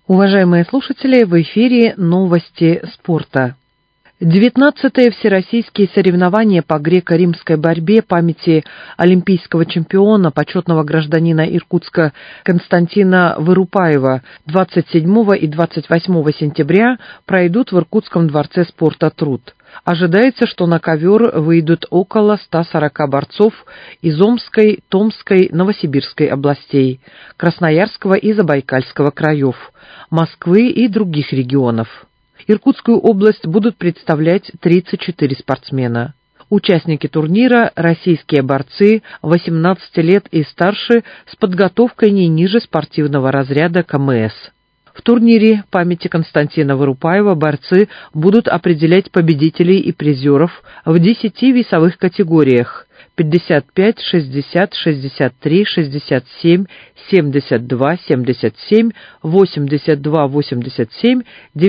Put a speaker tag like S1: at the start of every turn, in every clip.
S1: Уважаемые слушатели, в эфире новости спорта. 19-е всероссийские соревнования по греко-римской борьбе памяти олимпийского чемпиона, почетного гражданина Иркутска Константина Вырупаева 27 и 28 сентября пройдут в Иркутском дворце спорта «Труд». Ожидается, что на ковер выйдут около 140 борцов из Омской, Томской, Новосибирской областей, Красноярского и Забайкальского краев, Москвы и других регионов. Иркутскую область будут представлять 34 спортсмена. Участники турнира – российские борцы 18 лет и старше с подготовкой не ниже спортивного разряда КМС. В турнире памяти Константина Вырупаева борцы будут определять победителей и призеров в 10 весовых категориях – 55, 60, 63, 67, 72, 77, 82, 87,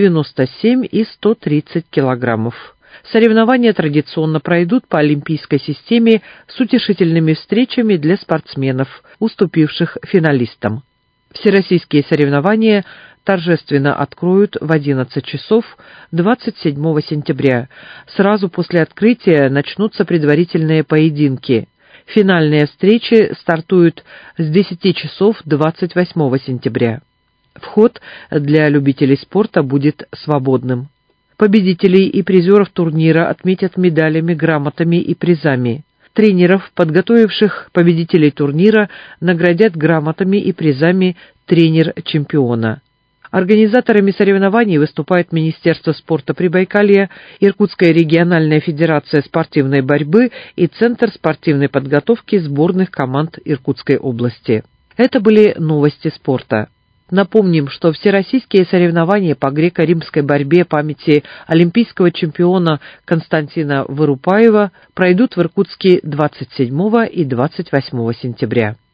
S1: 97 и 130 килограммов. Соревнования традиционно пройдут по олимпийской системе с утешительными встречами для спортсменов, уступивших финалистам. Всероссийские соревнования торжественно откроют в 11 часов 27 сентября. Сразу после открытия начнутся предварительные поединки. Финальные встречи стартуют с 10 часов 28 сентября. Вход для любителей спорта будет свободным. Победителей и призеров турнира отметят медалями, грамотами и призами. Тренеров, подготовивших победителей турнира, наградят грамотами и призами тренер чемпиона. Организаторами соревнований выступают Министерство спорта Прибайкалья, Иркутская региональная федерация спортивной борьбы и Центр спортивной подготовки сборных команд Иркутской области. Это были новости спорта. Напомним, что всероссийские соревнования по греко-римской борьбе памяти олимпийского чемпиона Константина Вырупаева пройдут в Иркутске 27 и 28 сентября.